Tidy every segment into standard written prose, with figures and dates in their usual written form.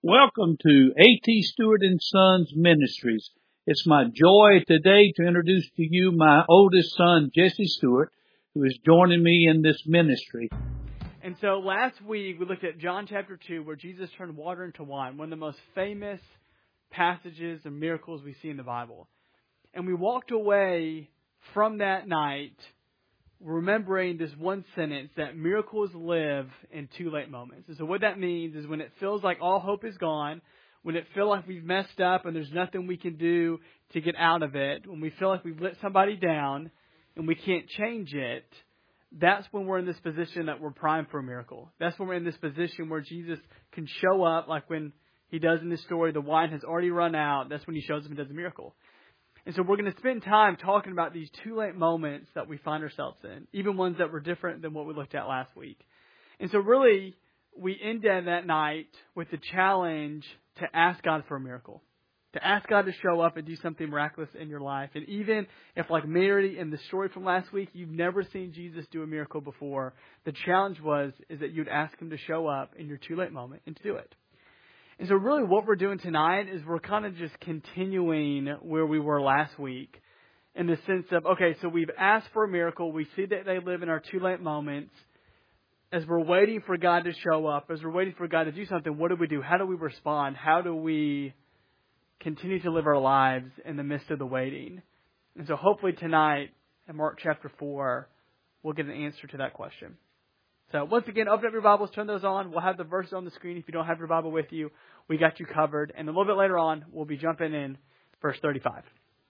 Welcome to A.T. Stewart and Sons Ministries. It's my joy today to introduce to you my oldest son, Jesse Stewart, who is joining me in this ministry. And so last week we looked at John chapter 2, where Jesus turned water into wine, one of the most famous passages and miracles we see in the Bible. And we walked away from that night remembering this one sentence, that miracles live in too late moments. And so what that means is when it feels like all hope is gone, when it feels like we've messed up and there's nothing we can do to get out of it, when we feel like we've let somebody down and we can't change it, that's when we're in this position that we're primed for a miracle. That's when we're in this position where Jesus can show up, like when he does in this story, the wine has already run out. That's when he shows up and does a miracle. And so we're going to spend time talking about these too late moments that we find ourselves in, even ones that were different than what we looked at last week. And so really, we ended that night with the challenge to ask God for a miracle, to ask God to show up and do something miraculous in your life. And even if, like Mary in the story from last week, you've never seen Jesus do a miracle before, the challenge is that you'd ask him to show up in your too late moment and to do it. And so really what we're doing tonight is we're kind of just continuing where we were last week in the sense of, okay, so we've asked for a miracle. We see that they live in our too late moments. As we're waiting for God to show up, as we're waiting for God to do something, what do we do? How do we respond? How do we continue to live our lives in the midst of the waiting? And so hopefully tonight in Mark chapter 4, we'll get an answer to that question. So once again, open up your Bibles, turn those on. We'll have the verses on the screen. If you don't have your Bible with you, we got you covered. And a little bit later on, we'll be jumping in verse 35.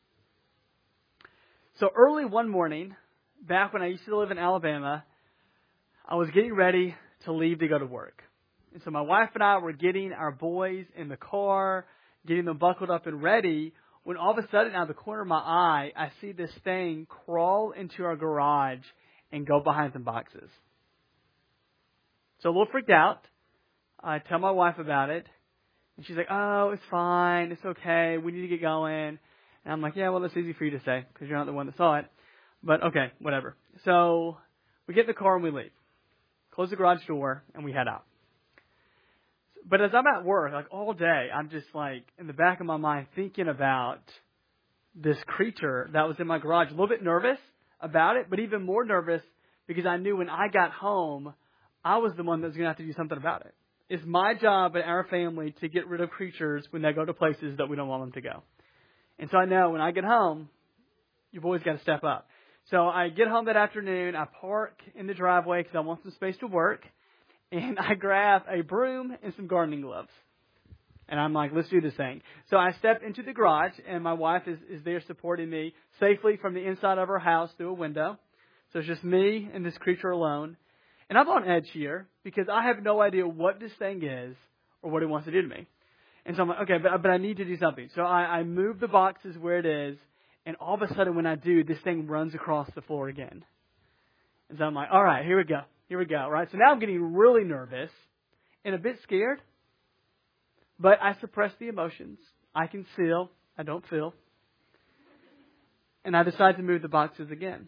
So early one morning, back when I used to live in Alabama, I was getting ready to leave to go to work. And so my wife and I were getting our boys in the car, getting them buckled up and ready, when all of a sudden, out of the corner of my eye, I see this thing crawl into our garage and go behind some boxes. So a little freaked out. I tell my wife about it. And she's like, oh, it's fine. It's okay. We need to get going. And I'm like, yeah, well, that's easy for you to say because you're not the one that saw it. But okay, whatever. So we get in the car and we leave. Close the garage door and we head out. But as I'm at work, like all day, I'm just like in the back of my mind thinking about this creature that was in my garage. A little bit nervous about it, but even more nervous because I knew when I got home, I was the one that was going to have to do something about it. It's my job and our family to get rid of creatures when they go to places that we don't want them to go. And so I know when I get home, your boy's got to step up. So I get home that afternoon. I park in the driveway because I want some space to work. And I grab a broom and some gardening gloves. And I'm like, let's do this thing. So I step into the garage, and my wife is there supporting me safely from the inside of her house through a window. So it's just me and this creature alone. And I'm on edge here because I have no idea what this thing is or what it wants to do to me. And so I'm like, okay, but I need to do something. So I move the boxes where it is, and all of a sudden when I do, this thing runs across the floor again. And so I'm like, all right, here we go, right? So now I'm getting really nervous and a bit scared, but I suppress the emotions. I conceal, I don't feel. And I decide to move the boxes again.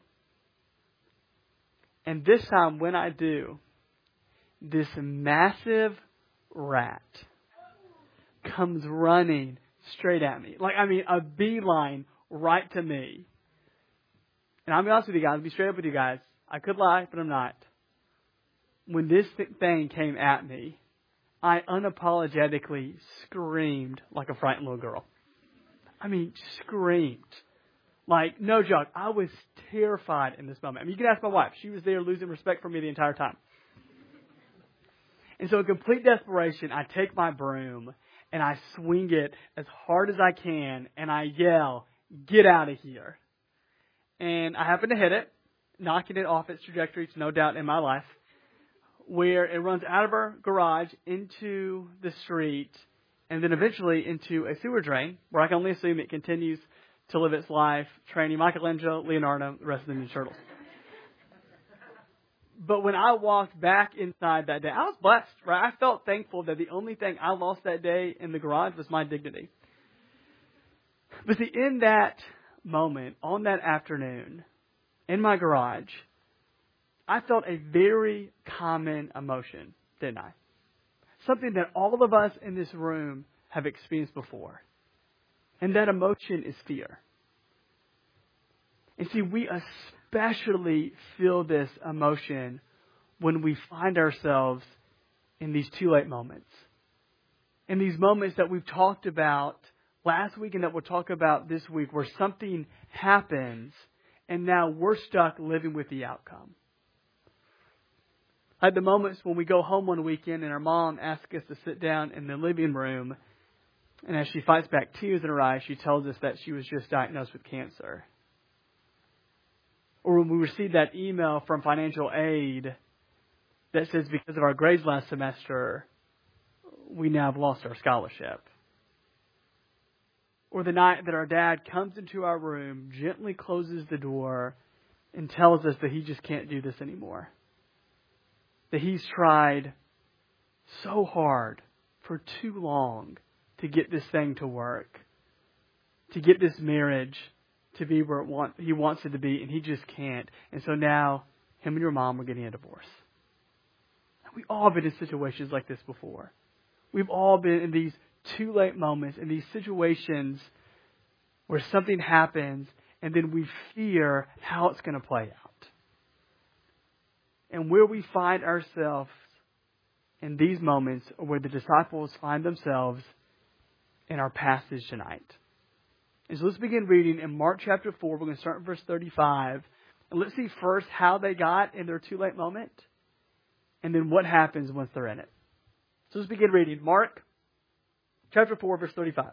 And this time when I do, this massive rat comes running straight at me. Like, I mean, a beeline right to me. And I'll be honest with you guys, I'll be straight up with you guys. I could lie, but I'm not. When this thing came at me, I unapologetically screamed like a frightened little girl. I mean, screamed. Like, no joke. I was terrified in this moment. I mean, you can ask my wife. She was there losing respect for me the entire time. And so in complete desperation, I take my broom and I swing it as hard as I can and I yell, get out of here. And I happen to hit it, knocking it off its trajectory, it's no doubt in my life, where it runs out of our garage into the street and then eventually into a sewer drain where I can only assume it continues to live its life training Michelangelo, Leonardo, the rest of the Ninja Turtles. But when I walked back inside that day, I was blessed, right? I felt thankful that the only thing I lost that day in the garage was my dignity. But see, in that moment, on that afternoon, in my garage, I felt a very common emotion, didn't I? something that all of us in this room have experienced before. And that emotion is fear. And see, we especially feel this emotion when we find ourselves in these too late moments. In these moments that we've talked about last week and that we'll talk about this week, where something happens and now we're stuck living with the outcome. Like the moments when we go home one weekend and our mom asks us to sit down in the living room, and as she fights back tears in her eyes, she tells us that she was just diagnosed with cancer. Or when we receive that email from financial aid that says because of our grades last semester, we now have lost our scholarship. Or the night that our dad comes into our room, gently closes the door, and tells us that he just can't do this anymore. That he's tried so hard for too long to get this thing to work, to get this marriage to be where he wants it to be, and he just can't. And so now, him and your mom are getting a divorce. We've all been in situations like this before. We've all been in these too late moments, in these situations where something happens, and then we fear how it's going to play out. And where we find ourselves in these moments are where the disciples find themselves in our passage tonight. And so let's begin reading in Mark chapter 4. We're going to start in verse 35. And let's see first how they got in their too late moment, and then what happens once they're in it. So let's begin reading. Mark chapter 4, verse 35.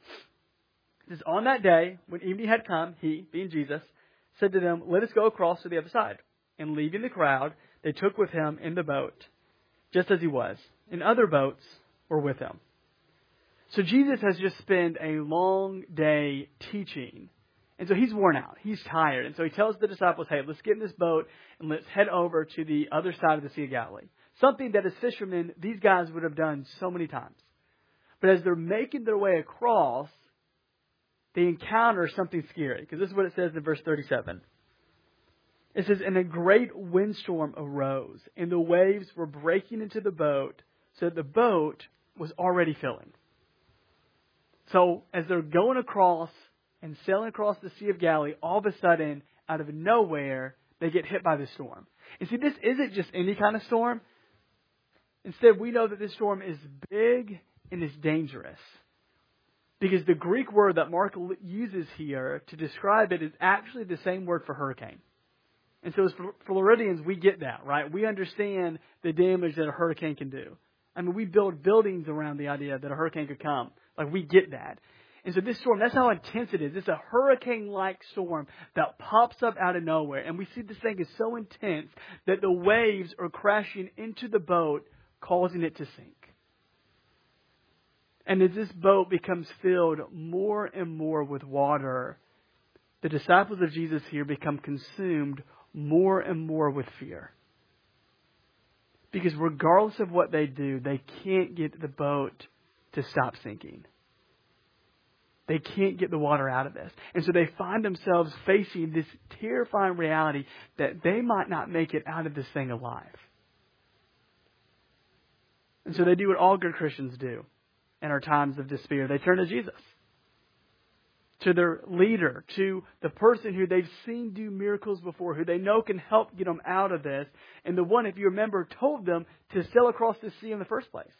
It says, "On that day, when evening had come, he, being Jesus, said to them, 'Let us go across to the other side.' And leaving the crowd, they took with him in the boat, just as he was, and other boats were with him." So Jesus has just spent a long day teaching. And so he's worn out. He's tired. And so he tells the disciples, hey, let's get in this boat and let's head over to the other side of the Sea of Galilee. Something that as fishermen, these guys would have done so many times. But as they're making their way across, they encounter something scary. Because this is what it says in verse 37. It says, "And a great windstorm arose, and the waves were breaking into the boat, so that the boat was already filling." So as they're going across and sailing across the Sea of Galilee, all of a sudden, out of nowhere, they get hit by the storm. And see, this isn't just any kind of storm. Instead, we know that this storm is big and is dangerous. Because the Greek word that Mark uses here to describe it is actually the same word for hurricane. And so as Floridians, we get that, right? We understand the damage that a hurricane can do. I mean, we build buildings around the idea that a hurricane could come. Like, we get that. And so this storm, that's how intense it is. It's a hurricane-like storm that pops up out of nowhere. And we see this thing is so intense that the waves are crashing into the boat, causing it to sink. And as this boat becomes filled more and more with water, the disciples of Jesus here become consumed more and more with fear. Because regardless of what they do, they can't get the boat to stop sinking. They can't get the water out of this. And so they find themselves facing this terrifying reality that they might not make it out of this thing alive. And so they do what all good Christians do in our times of despair. They turn to Jesus, to their leader, to the person who they've seen do miracles before, who they know can help get them out of this, and the one, if you remember, told them to sail across the sea in the first place.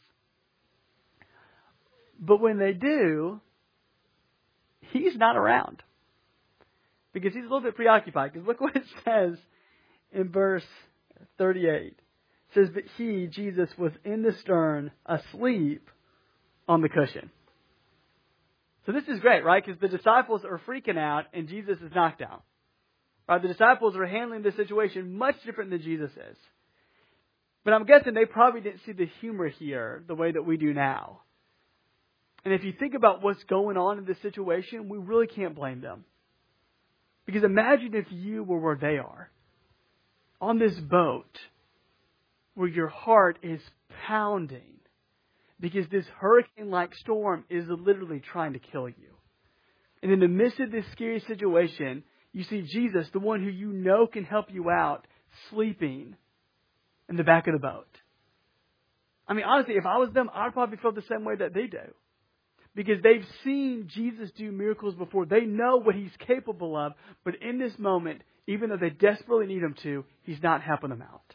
But when they do, he's not around, because he's a little bit preoccupied. Because look what it says in verse 38. It says, "But he, Jesus, was in the stern, asleep on the cushion." So this is great, right? Because the disciples are freaking out and Jesus is knocked out. Right? The disciples are handling the situation much different than Jesus is. But I'm guessing they probably didn't see the humor here the way that we do now. And if you think about what's going on in this situation, we really can't blame them. Because imagine if you were where they are, on this boat, where your heart is pounding, because this hurricane-like storm is literally trying to kill you. And in the midst of this scary situation, you see Jesus, the one who you know can help you out, sleeping in the back of the boat. I mean, honestly, if I was them, I'd probably feel the same way that they do. Because they've seen Jesus do miracles before. They know what He's capable of. But in this moment, even though they desperately need Him to, He's not helping them out.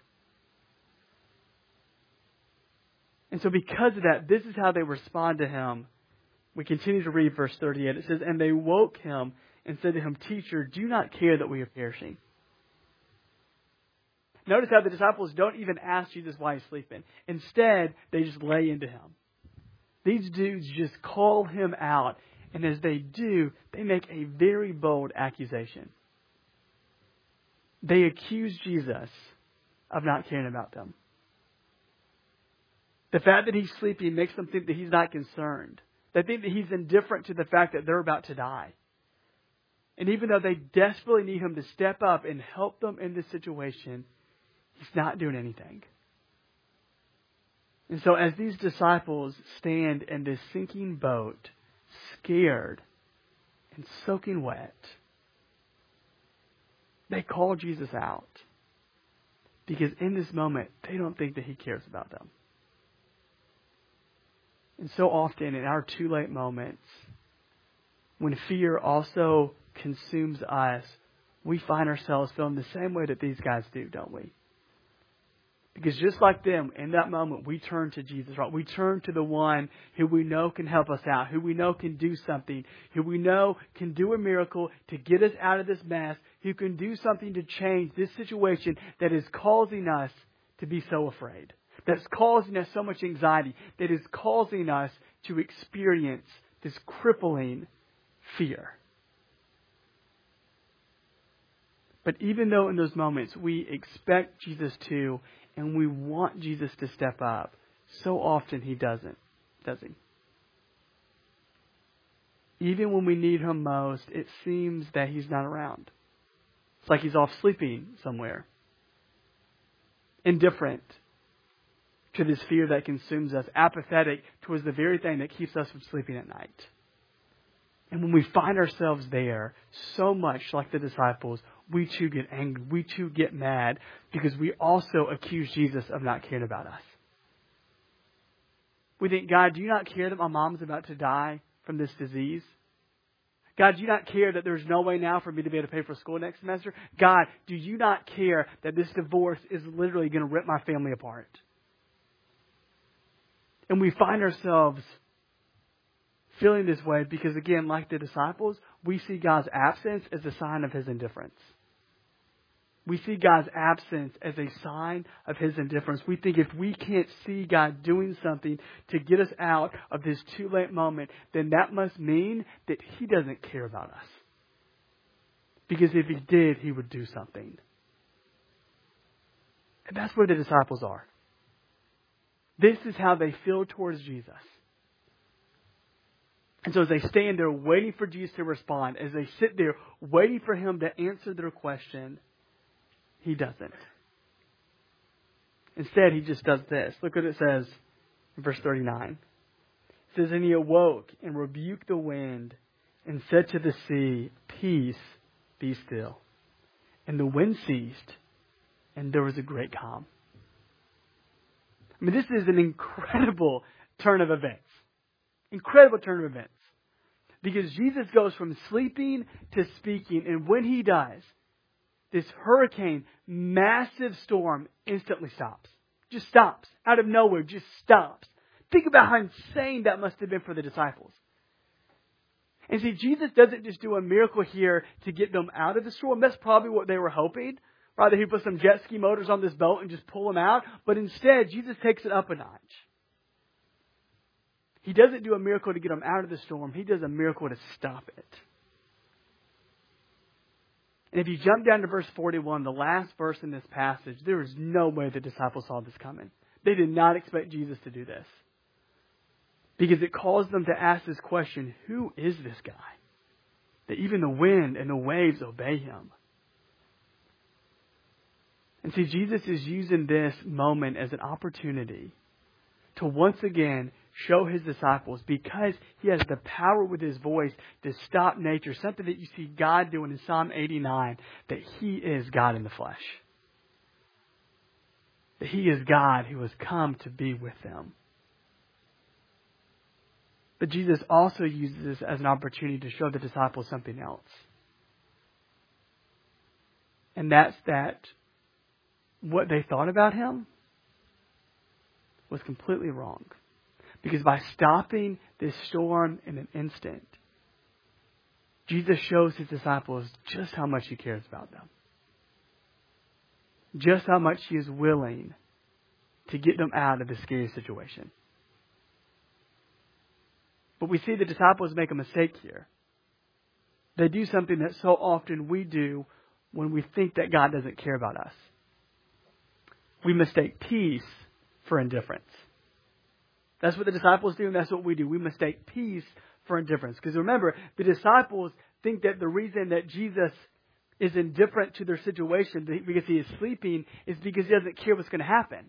And so because of that, this is how they respond to Him. We continue to read verse 38. It says, "And they woke Him and said to Him, 'Teacher, do you not care that we are perishing?'" Notice how the disciples don't even ask Jesus why He's sleeping. Instead, they just lay into Him. These dudes just call Him out. And as they do, they make a very bold accusation. They accuse Jesus of not caring about them. The fact that He's sleeping makes them think that He's not concerned. They think that He's indifferent to the fact that they're about to die. And even though they desperately need Him to step up and help them in this situation, He's not doing anything. And so as these disciples stand in this sinking boat, scared and soaking wet, they call Jesus out. Because in this moment, they don't think that He cares about them. And so often in our too late moments, when fear also consumes us, we find ourselves feeling the same way that these guys do, don't we? Because just like them, in that moment, we turn to Jesus, right? We turn to the one who we know can help us out, who we know can do something, who we know can do a miracle to get us out of this mess, who can do something to change this situation that is causing us to be so afraid, that's causing us so much anxiety, that is causing us to experience this crippling fear. But even though in those moments we expect Jesus to, and we want Jesus to step up, so often He doesn't, does He? Even when we need Him most, it seems that He's not around. It's like He's off sleeping somewhere. Indifferent to this fear that consumes us. Apathetic towards the very thing that keeps us from sleeping at night. And when we find ourselves there, so much like the disciples, we too get angry. We too get mad because we also accuse Jesus of not caring about us. We think, God, do you not care that my mom's about to die from this disease? God, do you not care that there's no way now for me to be able to pay for school next semester? God, do you not care that this divorce is literally going to rip my family apart? And we find ourselves feeling this way because, again, like the disciples, we see God's absence as a sign of His indifference. We see God's absence as a sign of His indifference. We think if we can't see God doing something to get us out of this too late moment, then that must mean that He doesn't care about us. Because if He did, He would do something. And that's where the disciples are. This is how they feel towards Jesus. And so as they stand there waiting for Jesus to respond, as they sit there waiting for Him to answer their question, He doesn't. Instead, He just does this. Look what it says in verse 39. It says, "And He awoke and rebuked the wind and said to the sea, 'Peace, be still.' And the wind ceased, and there was a great calm." I mean, this is an incredible turn of events. Incredible turn of events. Because Jesus goes from sleeping to speaking. And when He does, this hurricane, massive storm instantly stops. Just stops. Out of nowhere, just stops. Think about how insane that must have been for the disciples. And see, Jesus doesn't just do a miracle here to get them out of the storm. That's probably what they were hoping. Rather, He put some jet ski motors on this boat and just pull them out. But instead, Jesus takes it up a notch. He doesn't do a miracle to get them out of the storm. He does a miracle to stop it. And if you jump down to verse 41, the last verse in this passage, there is no way the disciples saw this coming. They did not expect Jesus to do this. Because it caused them to ask this question, who is this guy? That even the wind and the waves obey Him. And see, Jesus is using this moment as an opportunity to once again show His disciples, because He has the power with His voice to stop nature, something that you see God doing in Psalm 89, that He is God in the flesh. that He is God who has come to be with them. But Jesus also uses this as an opportunity to show the disciples something else. And that's that what they thought about Him was completely wrong. Because by stopping this storm in an instant, Jesus shows His disciples just how much He cares about them. Just how much He is willing to get them out of this scary situation. But we see the disciples make a mistake here. They do something that so often we do when we think that God doesn't care about us. We mistake peace for indifference. That's what the disciples do, and that's what we do. We mistake peace for indifference. Because remember, the disciples think that the reason that Jesus is indifferent to their situation because He is sleeping is because He doesn't care what's going to happen.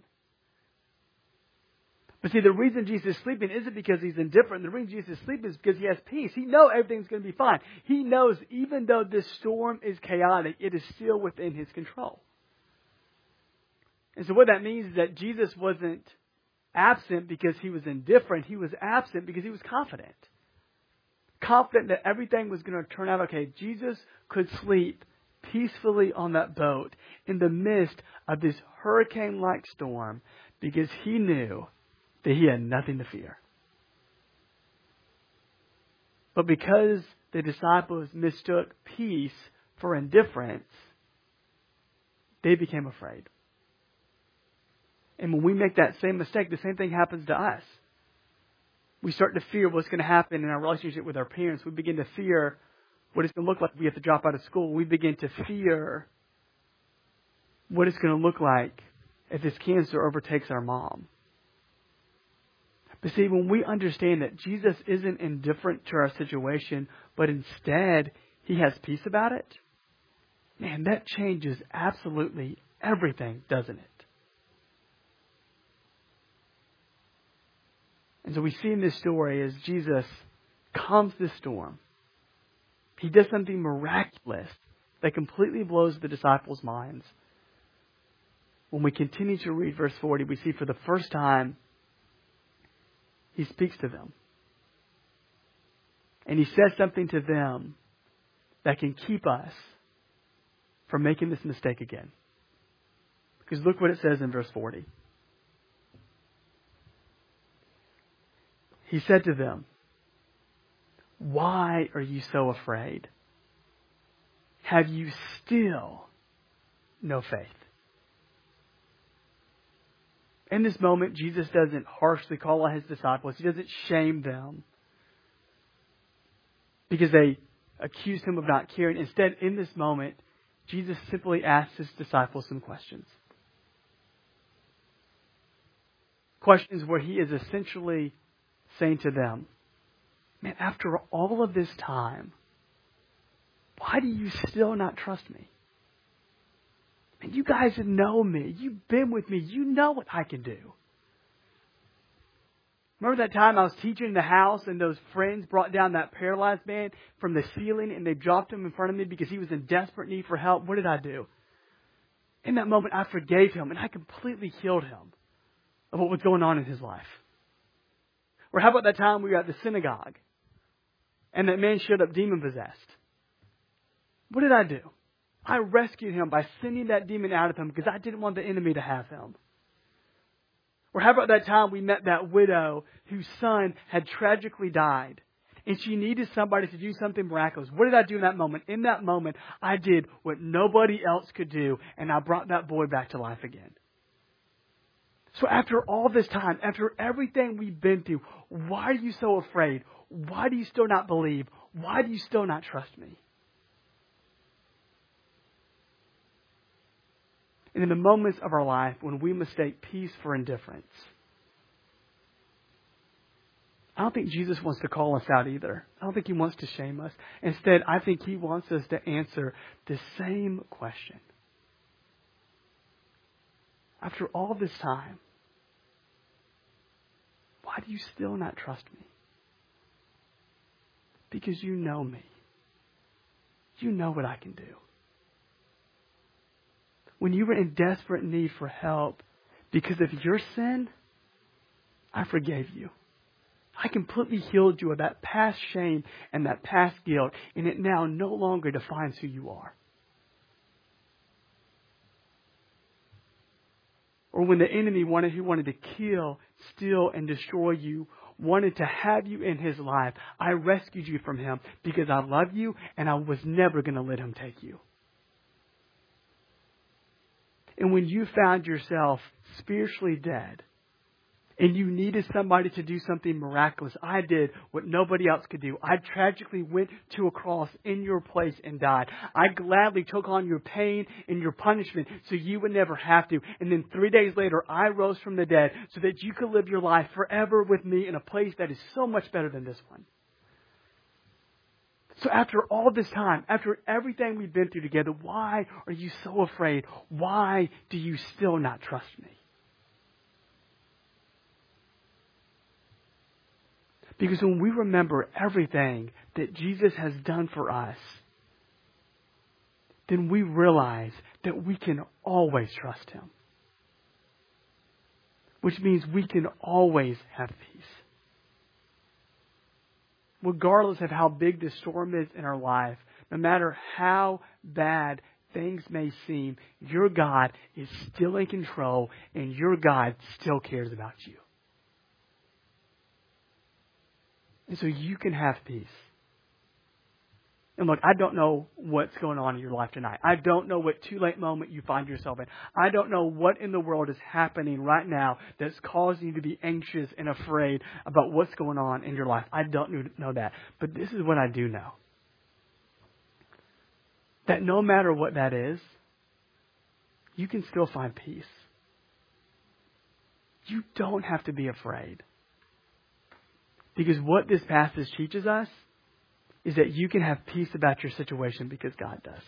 But see, the reason Jesus is sleeping isn't because He's indifferent. The reason Jesus is sleeping is because He has peace. He knows everything's going to be fine. He knows even though this storm is chaotic, it is still within His control. And so what that means is that Jesus wasn't absent because He was indifferent. He was absent because He was confident. Confident that everything was going to turn out okay. Jesus could sleep peacefully on that boat in the midst of this hurricane-like storm because He knew that He had nothing to fear. But because the disciples mistook peace for indifference, they became afraid. And when we make that same mistake, the same thing happens to us. We start to fear what's going to happen in our relationship with our parents. We begin to fear what it's going to look like if we have to drop out of school. We begin to fear what it's going to look like if this cancer overtakes our mom. But see, when we understand that Jesus isn't indifferent to our situation, but instead He has peace about it, man, that changes absolutely everything, doesn't it? And so we see in this story as Jesus calms this storm, He does something miraculous that completely blows the disciples' minds. When we continue to read verse 40, we see for the first time He speaks to them. And He says something to them that can keep us from making this mistake again. Because look what it says in verse 40. He said to them, "Why are you so afraid? Have you still no faith?" In this moment, Jesus doesn't harshly call out His disciples. He doesn't shame them because they accused Him of not caring. Instead, in this moment, Jesus simply asks His disciples some questions. Questions where He is essentially saying to them, man, after all of this time, why do you still not trust me? And you guys know me. You've been with me. You know what I can do. Remember that time I was teaching in the house and those friends brought down that paralyzed man from the ceiling and they dropped him in front of me because he was in desperate need for help? What did I do? In that moment, I forgave him and I completely healed him of what was going on in his life. Or how about that time we were at the synagogue and that man showed up demon-possessed? What did I do? I rescued him by sending that demon out of him because I didn't want the enemy to have him. Or how about that time we met that widow whose son had tragically died and she needed somebody to do something miraculous? What did I do in that moment? In that moment, I did what nobody else could do and I brought that boy back to life again. So after all this time, after everything we've been through, why are you so afraid? Why do you still not believe? Why do you still not trust me? And in the moments of our life when we mistake peace for indifference, I don't think Jesus wants to call us out either. I don't think He wants to shame us. Instead, I think He wants us to answer the same question. After all this time, why do you still not trust me? Because you know me. You know what I can do. When you were in desperate need for help, Because of your sin, I forgave you. I completely healed you of that past shame and that past guilt, and it now no longer defines who you are. Or when the enemy who wanted to kill, steal, and destroy you, wanted to have you in his life, I rescued you from him because I love you and I was never going to let him take you. And when you found yourself spiritually dead and you needed somebody to do something miraculous, I did what nobody else could do. I tragically went to a cross in your place and died. I gladly took on your pain and your punishment so you would never have to. And then 3 days later, I rose from the dead so that you could live your life forever with me in a place that is so much better than this one. So after all this time, after everything we've been through together, why are you so afraid? Why do you still not trust me? Because when we remember everything that Jesus has done for us, then we realize that we can always trust Him. Which means we can always have peace. Regardless of how big the storm is in our life, no matter how bad things may seem, your God is still in control and your God still cares about you. And so you can have peace. And look, I don't know what's going on in your life tonight. I don't know what too late moment you find yourself in. I don't know what in the world is happening right now that's causing you to be anxious and afraid about what's going on in your life. I don't know that. But this is what I do know. That no matter what that is, you can still find peace. You don't have to be afraid. Because what this passage teaches us is that you can have peace about your situation because God does.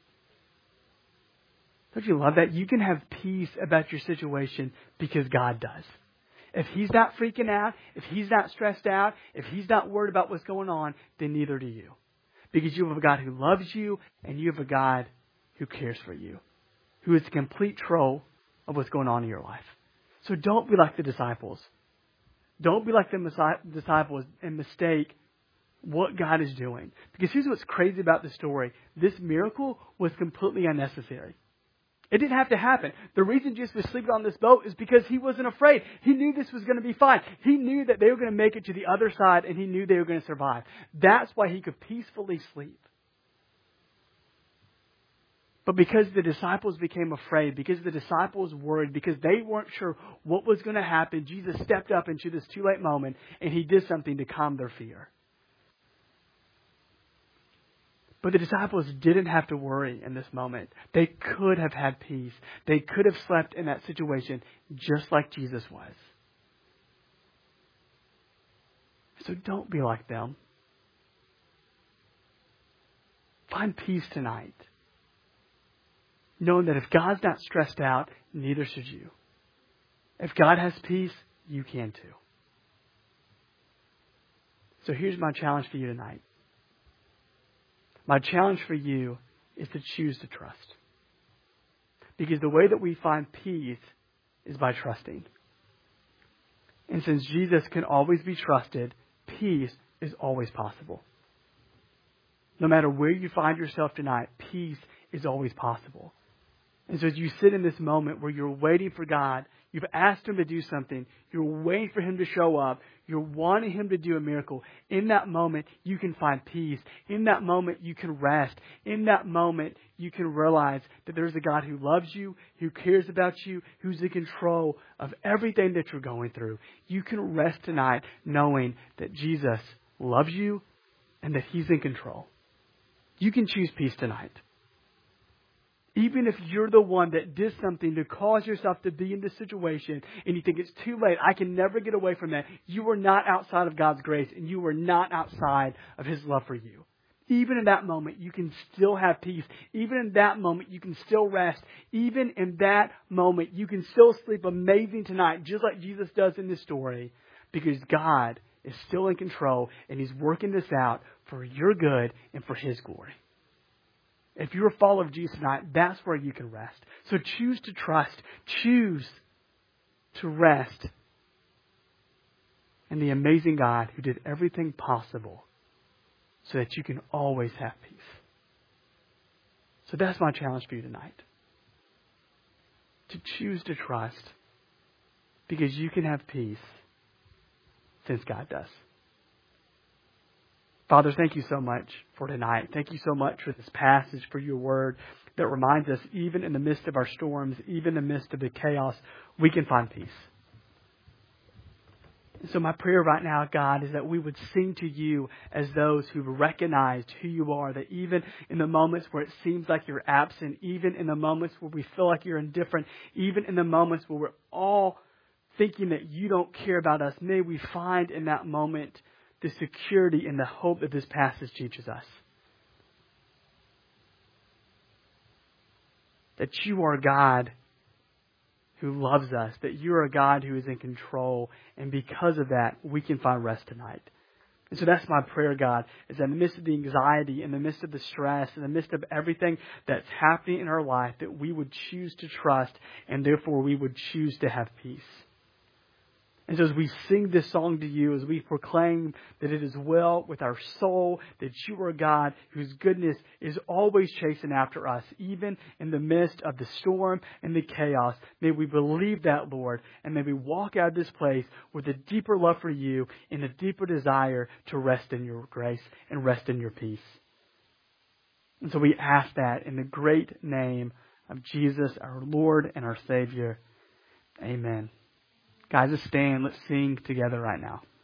Don't you love that? You can have peace about your situation because God does. If He's not freaking out, if He's not stressed out, if He's not worried about what's going on, then neither do you. Because you have a God who loves you and you have a God who cares for you, who is in complete control of what's going on in your life. So don't be like the disciples. Don't be like the disciples and mistake what God is doing. Because here's what's crazy about the story. This miracle was completely unnecessary. It didn't have to happen. The reason Jesus was sleeping on this boat is because He wasn't afraid. He knew this was going to be fine. He knew that they were going to make it to the other side and He knew they were going to survive. That's why He could peacefully sleep. But because the disciples became afraid, because the disciples worried, because they weren't sure what was going to happen, Jesus stepped up into this too late moment and He did something to calm their fear. But the disciples didn't have to worry in this moment. They could have had peace. They could have slept in that situation just like Jesus was. So don't be like them. Find peace tonight, knowing that if God's not stressed out, neither should you. If God has peace, you can too. So here's my challenge for you tonight. My challenge for you is to choose to trust. Because the way that we find peace is by trusting. And since Jesus can always be trusted, peace is always possible. No matter where you find yourself tonight, peace is always possible. And so as you sit in this moment where you're waiting for God, you've asked Him to do something, you're waiting for Him to show up, you're wanting Him to do a miracle, in that moment you can find peace. In that moment you can rest. In that moment you can realize that there's a God who loves you, who cares about you, who's in control of everything that you're going through. You can rest tonight knowing that Jesus loves you and that He's in control. You can choose peace tonight. Even if you're the one that did something to cause yourself to be in this situation and you think it's too late, I can never get away from that, you are not outside of God's grace and you are not outside of His love for you. Even in that moment, you can still have peace. Even in that moment, you can still rest. Even in that moment, you can still sleep amazing tonight, just like Jesus does in this story, because God is still in control and He's working this out for your good and for His glory. If you're a follower of Jesus tonight, that's where you can rest. So choose to trust. Choose to rest in the amazing God who did everything possible so that you can always have peace. So that's my challenge for you tonight. To choose to trust, because you can have peace since God does. Father, thank you so much for tonight. Thank you so much for this passage, for your word that reminds us, even in the midst of our storms, even in the midst of the chaos, we can find peace. And so my prayer right now, God, is that we would sing to you as those who've recognized who you are, that even in the moments where it seems like you're absent, even in the moments where we feel like you're indifferent, even in the moments where we're all thinking that you don't care about us, may we find in that moment the security and the hope that this passage teaches us. That you are God who loves us, that you are a God who is in control, and because of that, we can find rest tonight. And so that's my prayer, God, is that in the midst of the anxiety, in the midst of the stress, in the midst of everything that's happening in our life, that we would choose to trust, and therefore we would choose to have peace. And so as we sing this song to you, as we proclaim that it is well with our soul, that you are God whose goodness is always chasing after us, even in the midst of the storm and the chaos, may we believe that, Lord, and may we walk out of this place with a deeper love for you and a deeper desire to rest in your grace and rest in your peace. And so we ask that in the great name of Jesus, our Lord and our Savior. Amen. Guys, let's stand. Let's sing together right now.